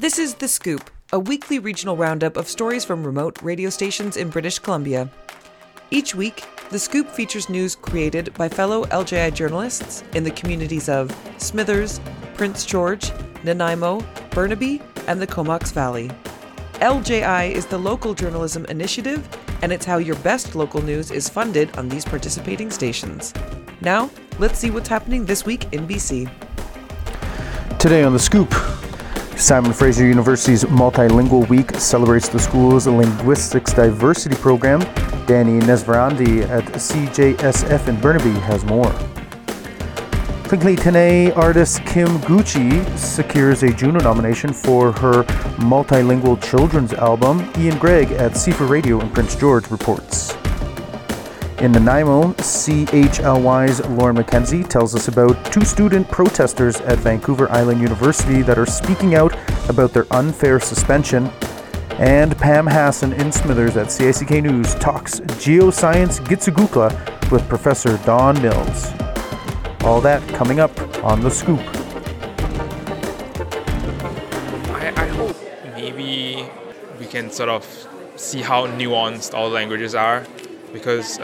This is The Scoop, a weekly regional roundup of stories from remote radio stations in British Columbia. Each week, The Scoop features news created by fellow LJI journalists in the communities of Smithers, Prince George, Nanaimo, Burnaby, and the Comox Valley. LJI is the local journalism initiative, and it's how your best local news is funded on these participating stations. Now, let's see what's happening this week in BC. Today on The Scoop, Simon Fraser University's Multilingual Week celebrates the school's linguistics diversity program. Danny Nesvarandi at CJSF in Burnaby has more. Quickly, Tene artist Kim Gucci secures a Juno nomination for her multilingual children's album. Ian Gregg at CFA Radio in Prince George reports. In Nanaimo, CHLY's Lauren McKenzie tells us about two student protesters at Vancouver Island University that are speaking out about their unfair suspension. And Pam Hassan in Smithers at CICK News talks geoscience Gitsugukla with Professor Don Mills. All that coming up on The Scoop. I hope maybe we can sort of see how nuanced all languages are, because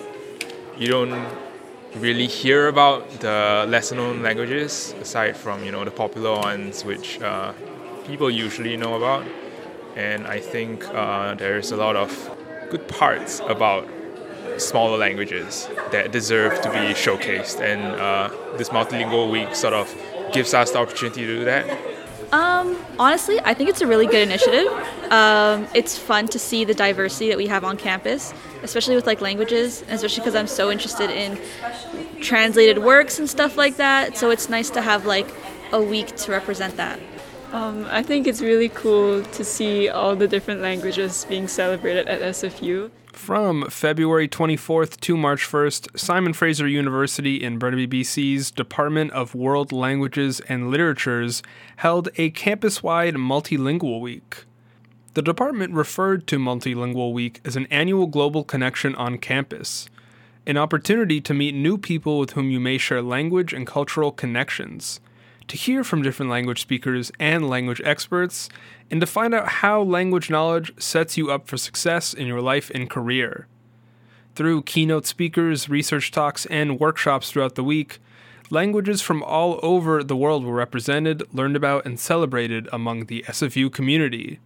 you don't really hear about the lesser known languages aside from the popular ones which people usually know about. And I think there's a lot of good parts about smaller languages that deserve to be showcased, and this Multilingual Week sort of gives us the opportunity to do that. Honestly, I think it's a really good initiative. It's fun to see the diversity that we have on campus, especially with languages, and especially because I'm so interested in translated works and stuff like that. So it's nice to have a week to represent that. I think it's really cool to see all the different languages being celebrated at SFU. From February 24th to March 1st, Simon Fraser University in Burnaby, BC's Department of World Languages and Literatures held a campus-wide Multilingual Week. The department referred to Multilingual Week as an annual global connection on campus, an opportunity to meet new people with whom you may share language and cultural connections, to hear from different language speakers and language experts, and to find out how language knowledge sets you up for success in your life and career. Through keynote speakers, research talks, and workshops throughout the week, languages from all over the world were represented, learned about, and celebrated among the SFU community.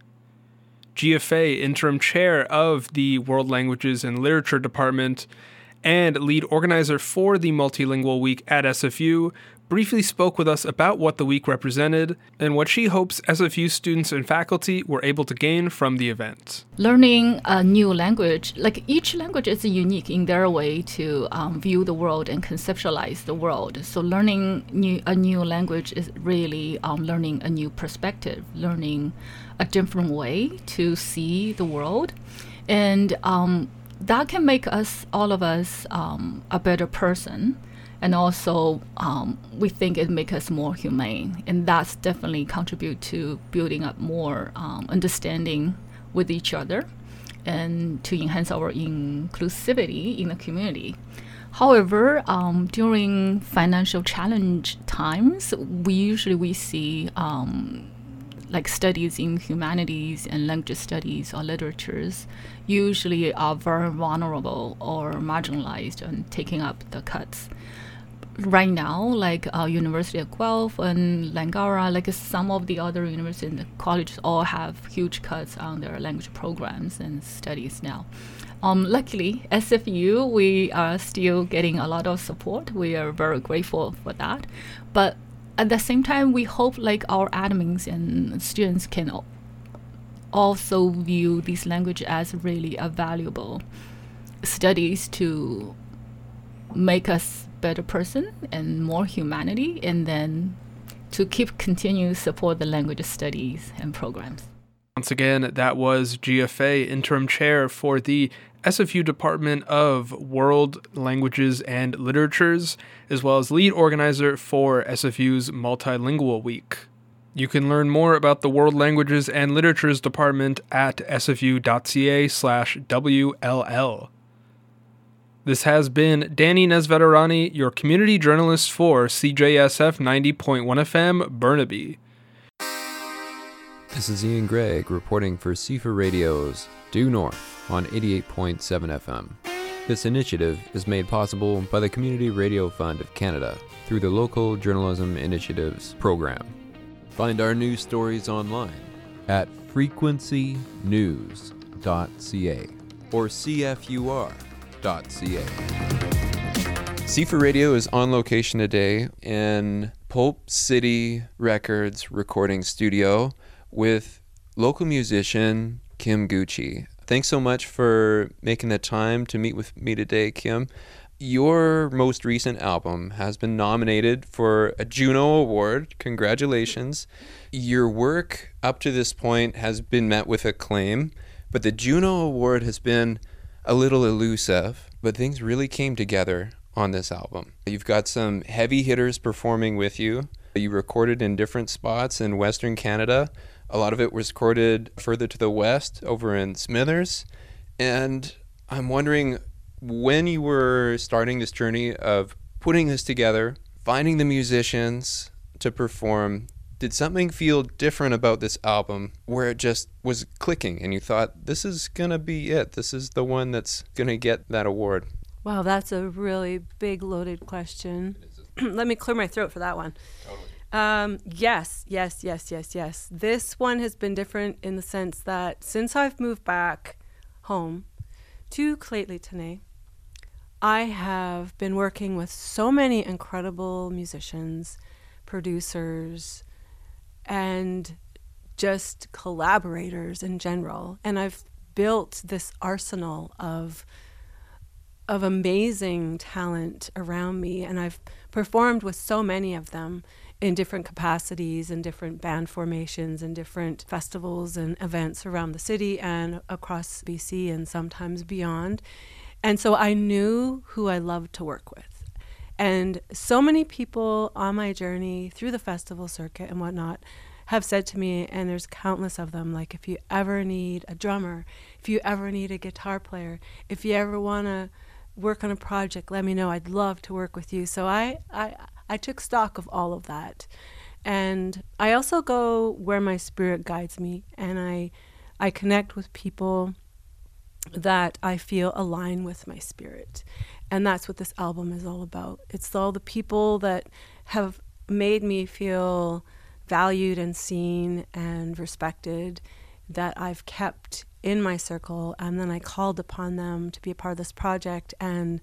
GFA, interim chair of the World Languages and Literature Department and lead organizer for the Multilingual Week at SFU, briefly spoke with us about what the week represented and what she hopes SFU students and faculty were able to gain from the event. Learning a new language, each language is unique in their way to view the world and conceptualize the world. So learning a new language is really learning a new perspective, learning a different way to see the world. And that can make all of us a better person. And also, we think it makes us more humane. And that's definitely contribute to building up more understanding with each other and to enhance our inclusivity in the community. However, during financial challenge times, we see studies in humanities and language studies or literatures usually are very vulnerable or marginalized and taking up the cuts. Right now, University of Guelph and Langara, some of the other universities and colleges all have huge cuts on their language programs and studies now. Luckily, SFU, we are still getting a lot of support. We are very grateful for that. But at the same time, we hope our admins and students can also view this language as really a valuable studies to make us better person and more humanity, and then to continue support the language studies and programs. Once again, that was GFA, interim chair for the SFU Department of World Languages and Literatures, as well as lead organizer for SFU's Multilingual Week. You can learn more about the World Languages and Literatures Department at sfu.ca/WLL. This has been Danny Nesvetarani, your community journalist for CJSF 90.1 FM, Burnaby. This is Ian Gregg reporting for CIFA Radio's Due North on 88.7 FM. This initiative is made possible by the Community Radio Fund of Canada through the Local Journalism Initiatives program. Find our news stories online at frequencynews.ca or cfur.ca. CIFA Radio is on location today in Pulp City Records recording studio with local musician Kim Gucci. Thanks so much for making the time to meet with me today, Kim. Your most recent album has been nominated for a Juno Award. Congratulations. Your work up to this point has been met with acclaim, but the Juno Award has been a little elusive, but things really came together on this album. You've got some heavy hitters performing with you. You recorded in different spots in Western Canada. A lot of it was recorded further to the west, over in Smithers. And I'm wondering, when you were starting this journey of putting this together, finding the musicians to perform, did something feel different about this album where it just was clicking and you thought, this is going to be it? This is the one that's going to get that award? Wow, that's a really big, loaded question. Let me clear my throat for that one. Totally. Yes. This one has been different in the sense that since I've moved back home to Lheidli, I have been working with so many incredible musicians, producers, and just collaborators in general. And I've built this arsenal of amazing talent around me, and I've performed with so many of them in different capacities and different band formations and different festivals and events around the city and across BC and sometimes beyond. And so I knew who I loved to work with. And so many people on my journey through the festival circuit and whatnot have said to me, and there's countless of them, like, if you ever need a drummer, if you ever need a guitar player, if you ever want to work on a project, let me know. I'd love to work with you. So I took stock of all of that. And I also go where my spirit guides me, and I connect with people that I feel align with my spirit. And that's what this album is all about. It's all the people that have made me feel valued and seen and respected that I've kept in my circle, and then I called upon them to be a part of this project, and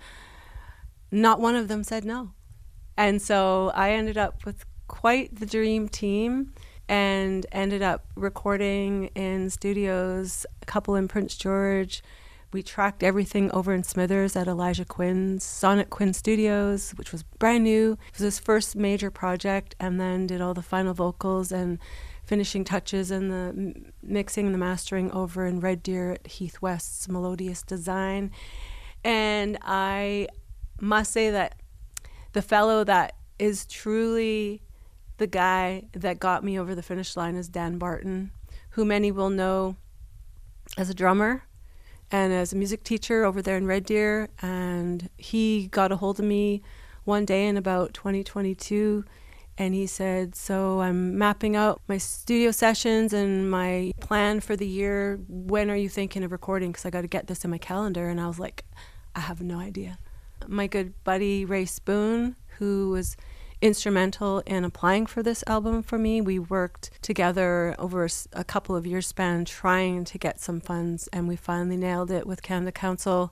not one of them said no. And so I ended up with quite the dream team and ended up recording in studios, a couple in Prince George. We tracked everything over in Smithers at Elijah Quinn's Sonic Quinn Studios, which was brand new. It was his first major project, and then did all the final vocals and finishing touches and the mixing and the mastering over in Red Deer at Heath West's Melodious Design. And I must say that the fellow that is truly the guy that got me over the finish line is Dan Barton, who many will know as a drummer and as a music teacher over there in Red Deer. And he got a hold of me one day in about 2022, and he said, so I'm mapping out my studio sessions and my plan for the year. When are you thinking of recording? Because I got to get this in my calendar. And I was like, I have no idea. My good buddy Ray Spoon, who was instrumental in applying for this album for me, we worked together over a couple of years span trying to get some funds, and we finally nailed it with Canada Council,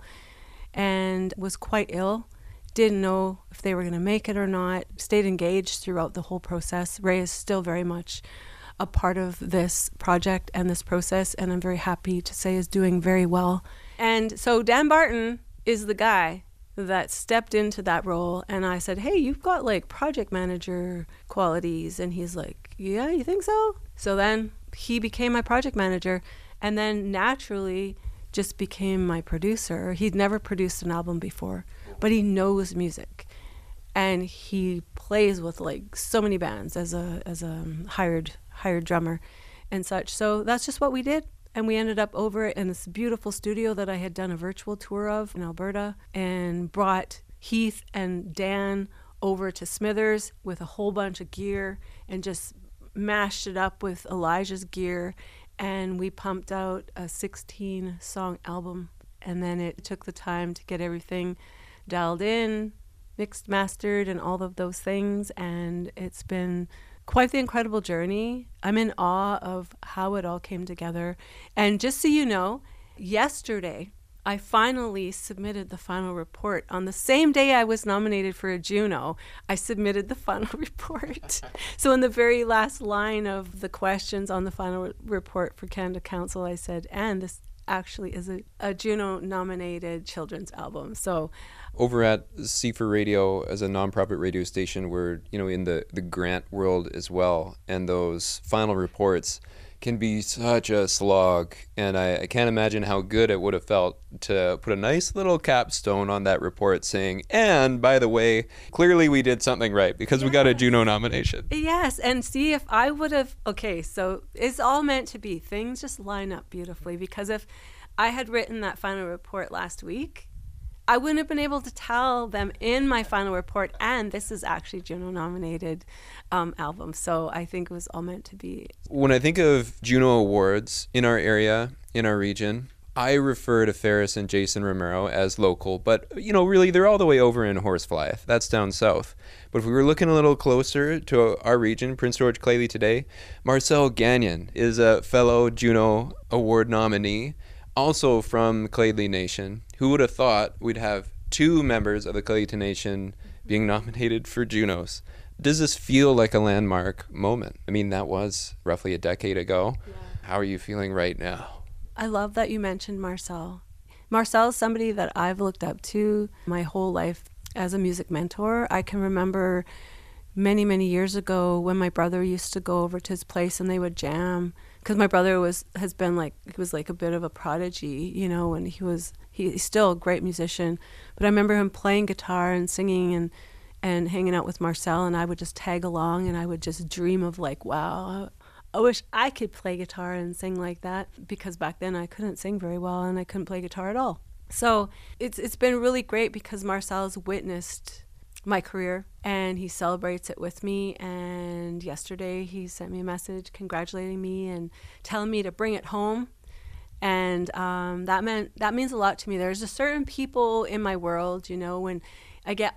and was quite ill. Didn't know if they were going to make it or not. Stayed engaged throughout the whole process. Ray is still very much a part of this project and this process, and I'm very happy to say is doing very well. And so Dan Barton is the guy that stepped into that role, and I said, hey, you've got like project manager qualities. And he's like, yeah, you think so? So then he became my project manager, and then naturally just became my producer. He'd never produced an album before, but he knows music, and he plays with like so many bands as a hired drummer and such. So that's just what we did. And we ended up over in this beautiful studio that I had done a virtual tour of in Alberta, and brought Heath and Dan over to Smithers with a whole bunch of gear and just mashed it up with Elijah's gear, and we pumped out a 16-song album. And then it took the time to get everything dialed in, mixed, mastered, and all of those things. And it's been quite the incredible journey. I'm in awe of how it all came together. And just so you know, yesterday, I finally submitted the final report. On the same day I was nominated for a Juno, I submitted the final report. So in the very last line of the questions on the final report for Canada Council, I said, and this actually is a Juno-nominated children's album. So over at C4 Radio, as a nonprofit radio station, we're in the grant world as well, and those final reports can be such a slog, and I can't imagine how good it would have felt to put a nice little capstone on that report saying, and by the way, clearly we did something right because we got a Juno nomination. Yes, and see, if I would have, okay, so it's all meant to be. Things just line up beautifully, because if I had written that final report last week, I wouldn't have been able to tell them in my final report, and this is actually Juno-nominated album. So I think it was all meant to be. When I think of Juno Awards in our area, in our region, I refer to Ferris and Jason Romero as local, but really they're all the way over in Horsefly. That's down south. But if we were looking a little closer to our region, Prince George Clayley today, Marcel Gagnon is a fellow Juno Award nominee, also from Clayley Nation. Who would have thought we'd have two members of the Clayley Nation being nominated for Junos? Does this feel like a landmark moment? I mean, that was roughly a decade ago. Yeah. How are you feeling right now? I love that you mentioned Marcel. Marcel is somebody that I've looked up to my whole life as a music mentor. I can remember many, many years ago when my brother used to go over to his place and they would jam. Because my brother was like a bit of a prodigy, and he's still a great musician. But I remember him playing guitar and singing and hanging out with Marcel, and I would just tag along, and I would just dream of like, wow, I wish I could play guitar and sing like that, because back then I couldn't sing very well and I couldn't play guitar at all. So it's been really great because Marcel's witnessed my career and he celebrates it with me, and yesterday he sent me a message congratulating me and telling me to bring it home, and that means a lot to me. There's a certain people in my world, when I get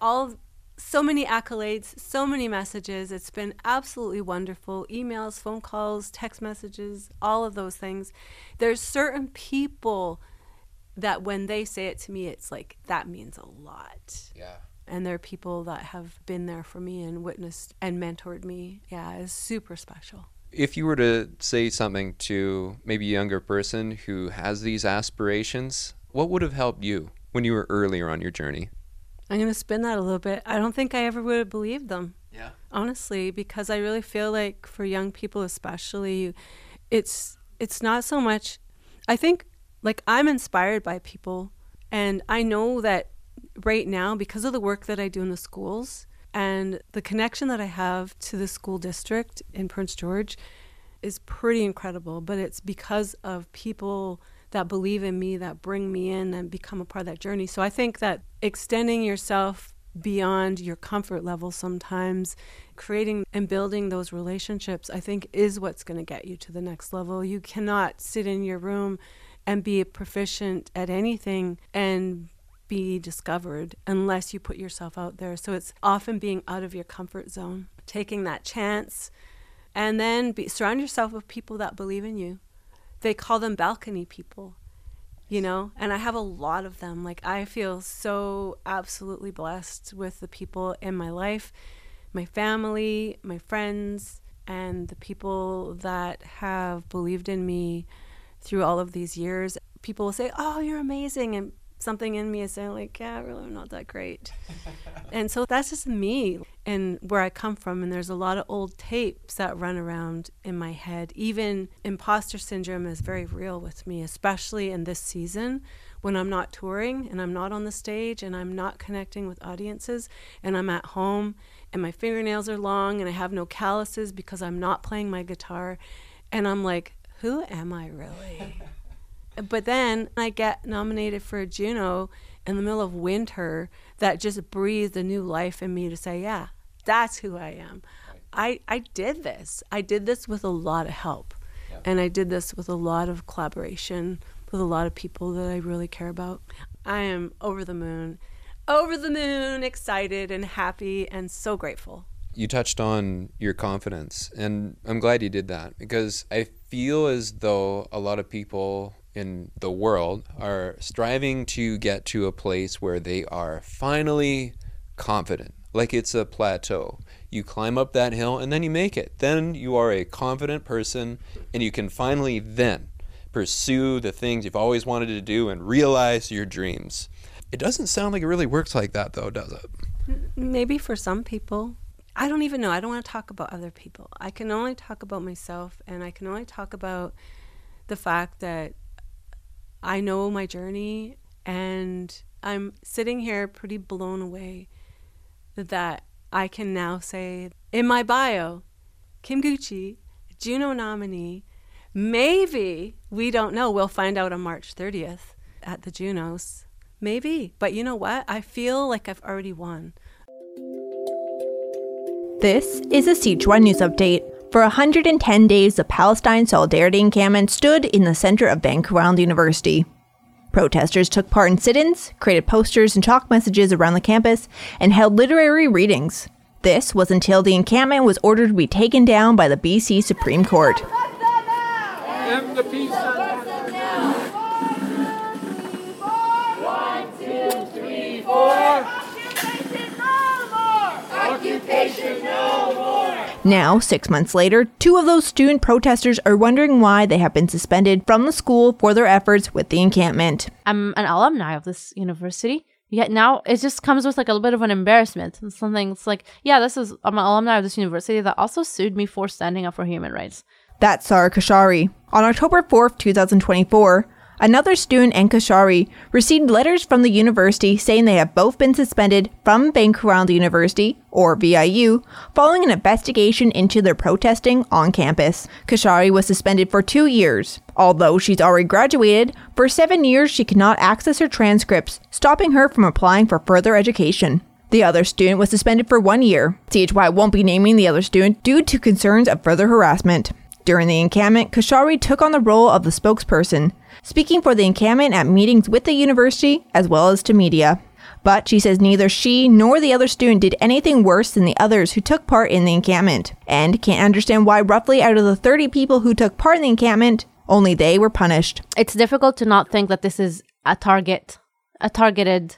so many accolades, so many messages. It's been absolutely wonderful. Emails, phone calls, text messages, all of those things. There's certain people that when they say it to me, it's like, that means a lot. Yeah. And there are people that have been there for me and witnessed and mentored me. Yeah, it's super special. If you were to say something to maybe a younger person who has these aspirations, what would have helped you when you were earlier on your journey? I'm going to spin that a little bit. I don't think I ever would have believed them. Yeah. Honestly, because I really feel like for young people especially, it's not so much, I think, like, I'm inspired by people, and I know that right now, because of the work that I do in the schools and the connection that I have to the school district in Prince George is pretty incredible. But it's because of people that believe in me, that bring me in and become a part of that journey. So I think that extending yourself beyond your comfort level sometimes, creating and building those relationships, I think is what's going to get you to the next level. You cannot sit in your room and be proficient at anything and be discovered unless you put yourself out there. So it's often being out of your comfort zone, taking that chance, and then surround yourself with people that believe in you. They call them balcony people, and I have a lot of them. Like, I feel so absolutely blessed with the people in my life, my family, my friends, and the people that have believed in me through all of these years. People will say, oh, you're amazing, and something in me is saying, like, yeah, really, I'm not that great. And so that's just me and where I come from. And there's a lot of old tapes that run around in my head. Even imposter syndrome is very real with me, especially in this season when I'm not touring and I'm not on the stage and I'm not connecting with audiences and I'm at home and my fingernails are long and I have no calluses because I'm not playing my guitar. And I'm like, who am I really? But then I get nominated for a Juno in the middle of winter that just breathed a new life in me to say, yeah, that's who I am. I did this. I did this with a lot of help. Yeah. And I did this with a lot of collaboration with a lot of people that I really care about. I am over the moon, excited and happy and so grateful. You touched on your confidence, and I'm glad you did that, because I feel as though a lot of people in the world are striving to get to a place where they are finally confident, like it's a plateau. You climb up that hill and then you make it. Then you are a confident person, and you can finally then pursue the things you've always wanted to do and realize your dreams. It doesn't sound like it really works like that, though, does it? Maybe for some people. I don't even know. I don't want to talk about other people. I can only talk about myself, and I can only talk about the fact that I know my journey, and I'm sitting here pretty blown away that I can now say in my bio, Kim Gucci, Juno nominee. Maybe, we don't know. We'll find out on March 30th at the Junos. Maybe. But you know what? I feel like I've already won. This is a Sichuan News Update. For 110 days, the Palestine Solidarity Encampment stood in the center of Bank-Around University. Protesters took part in sit-ins, created posters and chalk messages around the campus, and held literary readings. This was until the encampment was ordered to be taken down by the BC Supreme Court. Now, 6 months later, 2 of those student protesters are wondering why they have been suspended from the school for their efforts with the encampment. I'm an alumni of this university, yet now it just comes with like a little bit of an embarrassment. It's something, it's like, yeah, I'm an alumni of this university that also sued me for standing up for human rights. That's Sarah Kashari. On October 4th, 2024, another student and Kashari received letters from the university saying they have both been suspended from Bank-Around University, or VIU, following an investigation into their protesting on campus. Kashari was suspended for 2 years. Although she's already graduated, for 7 years she cannot access her transcripts, stopping her from applying for further education. The other student was suspended for 1 year. CHY won't be naming the other student due to concerns of further harassment. During the encampment, Kashari took on the role of the spokesperson, speaking for the encampment at meetings with the university as well as to media. But she says neither she nor the other student did anything worse than the others who took part in the encampment, and can't understand why roughly out of the 30 people who took part in the encampment, only they were punished. It's difficult to not think that this is a targeted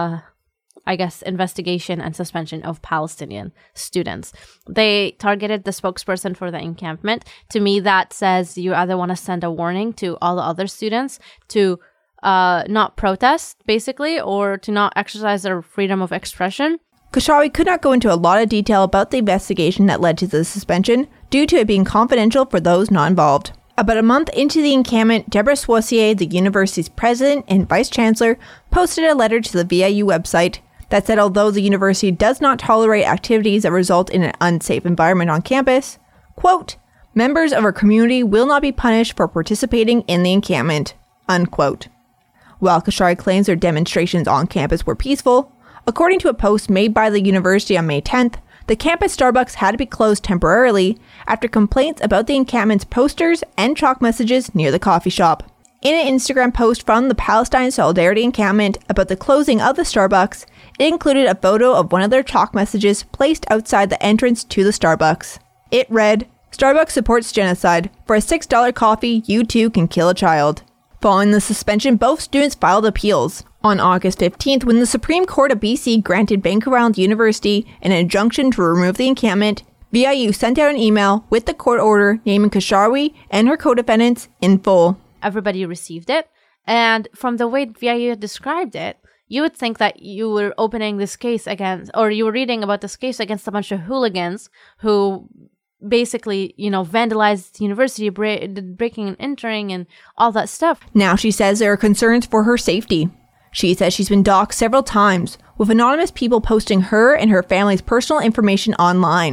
investigation and suspension of Palestinian students. They targeted the spokesperson for the encampment. To me, that says you either want to send a warning to all the other students to not protest, basically, or to not exercise their freedom of expression. Kashari could not go into a lot of detail about the investigation that led to the suspension, due to it being confidential for those not involved. About a month into the encampment, Deborah Saucier, the university's president and vice chancellor, posted a letter to the VIU website that said although the university does not tolerate activities that result in an unsafe environment on campus, quote, members of our community will not be punished for participating in the encampment, unquote. While Kashari claims their demonstrations on campus were peaceful, according to a post made by the university on May 10th, the campus Starbucks had to be closed temporarily after complaints about the encampment's posters and chalk messages near the coffee shop. In an Instagram post from the Palestine Solidarity Encampment about the closing of the Starbucks, it included a photo of one of their chalk messages placed outside the entrance to the Starbucks. It read, "Starbucks supports genocide. For a $6 coffee, you too can kill a child." Following the suspension, both students filed appeals. On August 15th, when the Supreme Court of BC granted Bank-Around University an injunction to remove the encampment, VIU sent out an email with the court order naming Kashari and her co-defendants in full. Everybody received it, and from the way VIU described it, you would think that you were opening this case against, or you were reading about this case against a bunch of hooligans who basically, vandalized the university, breaking and entering and all that stuff. Now she says there are concerns for her safety. She says she's been doxxed several times, with anonymous people posting her and her family's personal information online.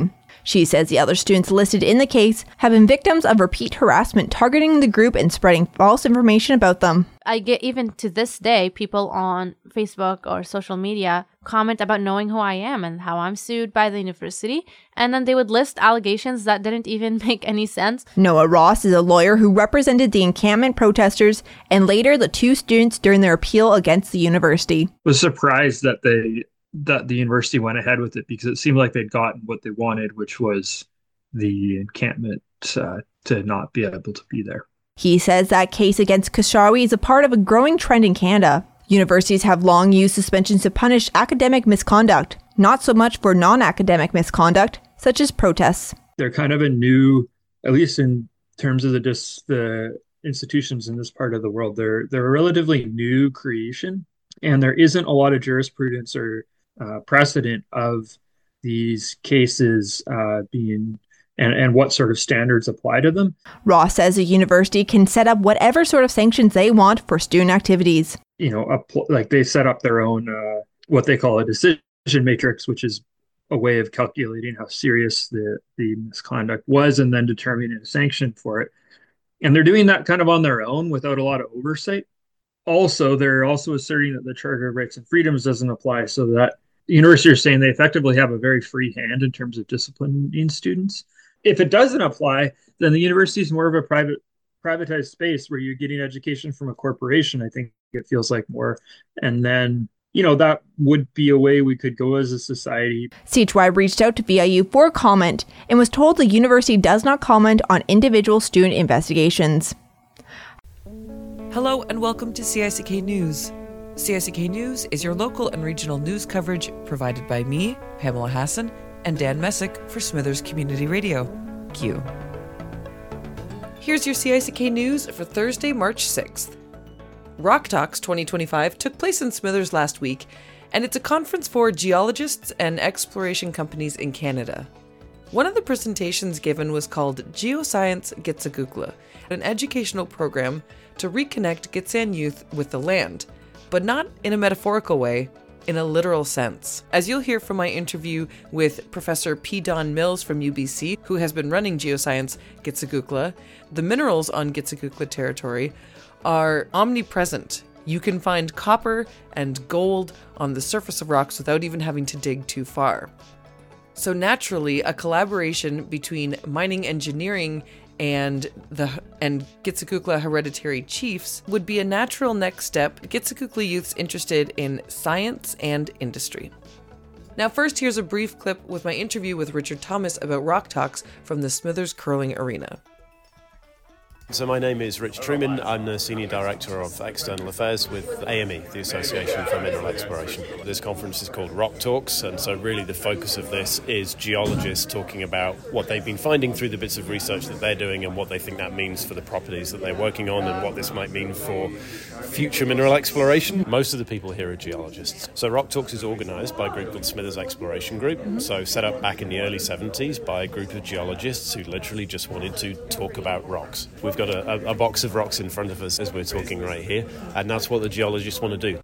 She says the other students listed in the case have been victims of repeat harassment targeting the group and spreading false information about them. I get, even to this day, people on Facebook or social media comment about knowing who I am and how I'm sued by the university. And then they would list allegations that didn't even make any sense. Noah Ross is a lawyer who represented the encampment protesters and later the two students during their appeal against the university. Was surprised that the university went ahead with it because it seemed like they'd gotten what they wanted, which was the encampment to not be able to be there. He says that case against Khashoggi is a part of a growing trend in Canada. Universities have long used suspensions to punish academic misconduct, not so much for non-academic misconduct, such as protests. They're kind of a new, at least in terms of the institutions in this part of the world, they're a relatively new creation, and there isn't a lot of jurisprudence or precedent of these cases being and what sort of standards apply to them. Ross says a university can set up whatever sort of sanctions they want for student activities. You know, like they set up their own, what they call a decision matrix, which is a way of calculating how serious the misconduct was and then determining a sanction for it. And they're doing that kind of on their own without a lot of oversight. Also, they're also asserting that the Charter of Rights and Freedoms doesn't apply, so that the university is saying they effectively have a very free hand in terms of disciplining students. If it doesn't apply, then the university is more of a privatized space where you're getting education from a corporation. I think it feels like more. And then, you know, that would be a way we could go as a society. CHY reached out to VIU for comment and was told the university does not comment on individual student investigations. Hello and welcome to CICK News. CICK News is your local and regional news coverage provided by me, Pamela Hassan, and Dan Messick for Smithers Community Radio. Q. Here's your CICK News for Thursday, March 6th. Rock Talks 2025 took place in Smithers last week, and it's a conference for geologists and exploration companies in Canada. One of the presentations given was called Geoscience Gitxagookla, an educational program to reconnect Gitxsan youth with the land, but not in a metaphorical way, in a literal sense. As you'll hear from my interview with Professor P. Don Mills from UBC, who has been running Geoscience Gitxagookla, the minerals on Gitxagookla territory are omnipresent. You can find copper and gold on the surface of rocks without even having to dig too far. So naturally, a collaboration between mining engineering and Gitxagookla hereditary chiefs would be a natural next step Gitxagookla youths interested in science and industry. Now first, here's a brief clip with my interview with Richard Thomas about Rock Talks from the Smithers Curling Arena. So my name is Rich Truman. I'm the Senior Director of External Affairs with AME, the Association for Mineral Exploration. This conference is called Rock Talks, and so really the focus of this is geologists talking about what they've been finding through the bits of research that they're doing and what they think that means for the properties that they're working on and what this might mean for future mineral exploration. Most of the people here are geologists. So Rock Talks is organised by a group called Smithers Exploration Group, so set up back in the early 70s by a group of geologists who literally just wanted to talk about rocks. We've got a box of rocks in front of us as we're talking right here, and that's what the geologists want to do.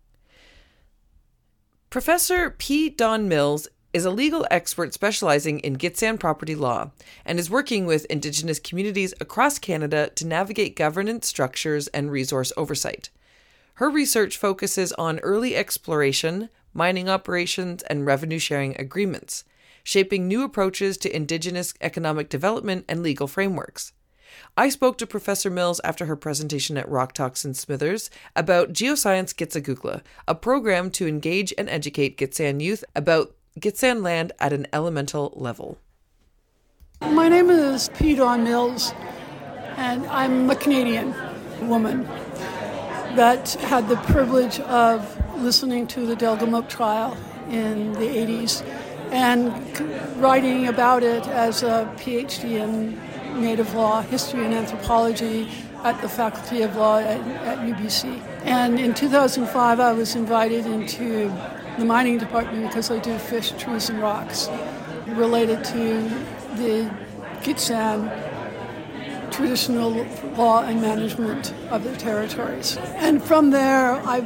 Professor P. Don Mills is a legal expert specializing in Gitxsan property law and is working with Indigenous communities across Canada to navigate governance structures and resource oversight. Her research focuses on early exploration, mining operations, and revenue-sharing agreements, shaping new approaches to Indigenous economic development and legal frameworks. I spoke to Professor Mills after her presentation at Rock Talks in Smithers about Geoscience Gitxagookla, a program to engage and educate Gitxsan youth about Gitxsan land at an elemental level. My name is P. Don Mills, and I'm a Canadian woman that had the privilege of listening to the Delgamuukw trial in the 80s and writing about it as a PhD in Native Law, History and Anthropology at the Faculty of Law at UBC. And in 2005, I was invited into the mining department because I do fish, trees, and rocks related to the Gitxsan traditional law and management of their territories. And from there, I've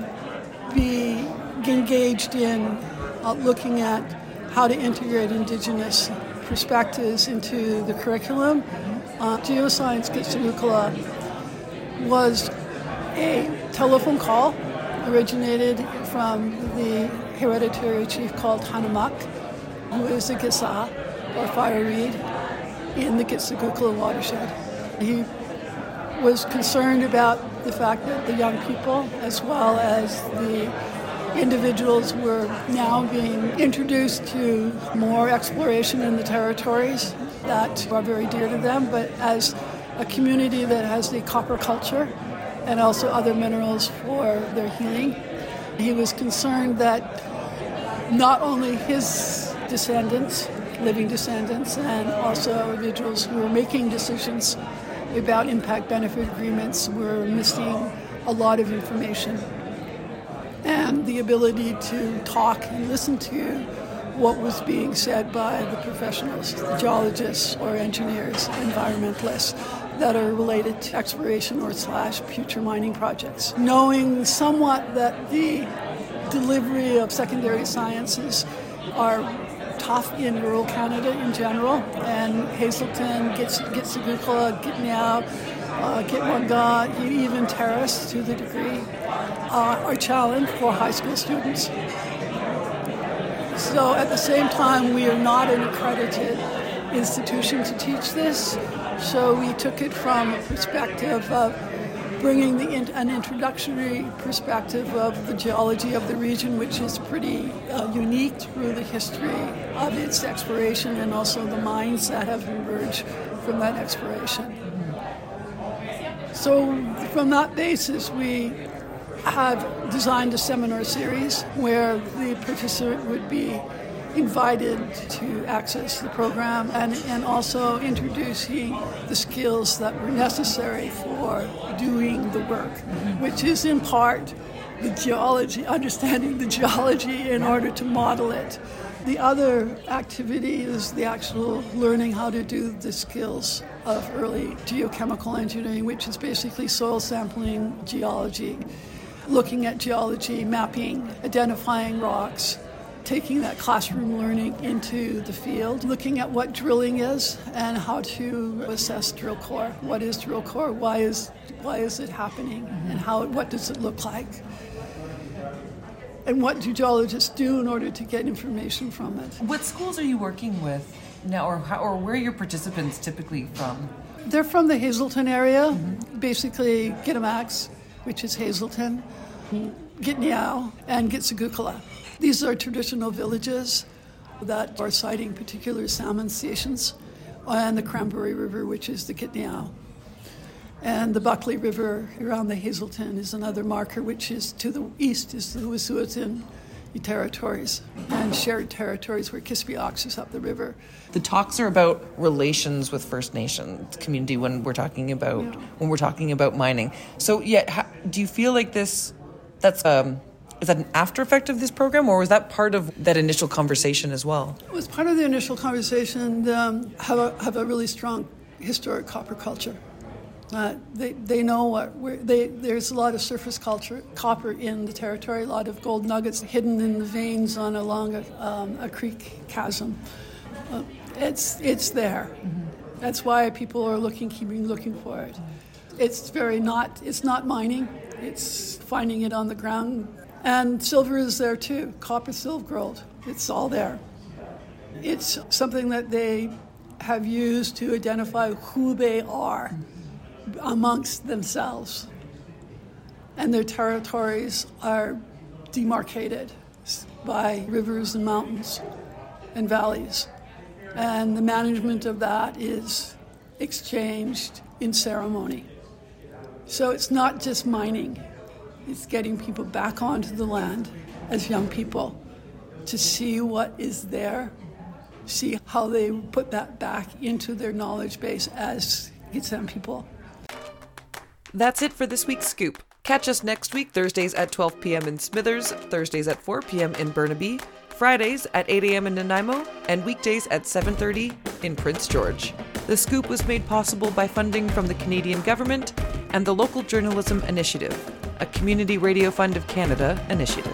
been engaged in looking at how to integrate Indigenous perspectives into the curriculum. Geoscience Gitsagukala was a telephone call originated from the hereditary chief called Hanamak, who is a Gisa, or fire reed, in the Gitsagukala watershed. He was concerned about the fact that the young people, as well as the individuals, were now being introduced to more exploration in the territories that are very dear to them, but as a community that has the copper culture and also other minerals for their healing. He was concerned that not only his descendants, living descendants, and also individuals who were making decisions about impact benefit agreements were missing a lot of information. And the ability to talk and listen to what was being said by the professionals, the geologists or engineers, environmentalists, that are related to exploration or / future mining projects. Knowing somewhat that the delivery of secondary sciences are tough in rural Canada in general, and Hazelton, Gitsagukala, Gitneau, Gitwanga, even Terrace to the degree, are challenged for high school students. So at the same time, we are not an accredited institution to teach this, so we took it from a perspective of bringing an introductory perspective of the geology of the region, which is pretty unique through the history of its exploration and also the mines that have emerged from that exploration. So from that basis, we have designed a seminar series where the participant would be invited to access the program and also introducing the skills that were necessary for doing the work, which is in part the geology, understanding the geology in order to model it. The other activity is the actual learning how to do the skills of early geochemical engineering, which is basically soil sampling geology, looking at geology, mapping, identifying rocks, taking that classroom learning into the field, looking at what drilling is and how to assess drill core. What is drill core? Why is it happening? And what does it look like? And what do geologists do in order to get information from it? What schools are you working with now, or where are your participants typically from? They're from the Hazelton area, basically Gittimax, which is Hazelton, Gitneau, and Gitsagukala. These are traditional villages that are siting particular salmon stations, and the Cranberry River, which is the Gitneau. And the Buckley River around the Hazelton is another marker, which is to the east is the Wet'suwet'en territories and shared territories where Kispiox is up the river. The talks are about relations with First Nations community when we're talking about mining. So do you feel like is that an after effect of this program, or was that part of that initial conversation as well? It was part of the initial conversation. Have a really strong historic copper culture. They know there's a lot of surface copper in the territory, a lot of gold nuggets hidden in the veins along a creek chasm. It's there. That's why people are keeping looking for it. It's not mining. It's finding it on the ground. And silver is there too, copper, silver, gold. It's all there. It's something that they have used to identify who they are amongst themselves. And their territories are demarcated by rivers and mountains and valleys. And the management of that is exchanged in ceremony. So it's not just mining. It's getting people back onto the land as young people to see what is there, see how they put that back into their knowledge base as Gitxsan people. That's it for this week's Scoop. Catch us next week, Thursdays at 12 p.m. in Smithers, Thursdays at 4 p.m. in Burnaby, Fridays at 8 a.m. in Nanaimo, and weekdays at 7:30 in Prince George. The Scoop was made possible by funding from the Canadian government and the Local Journalism Initiative, a Community Radio Fund of Canada initiative.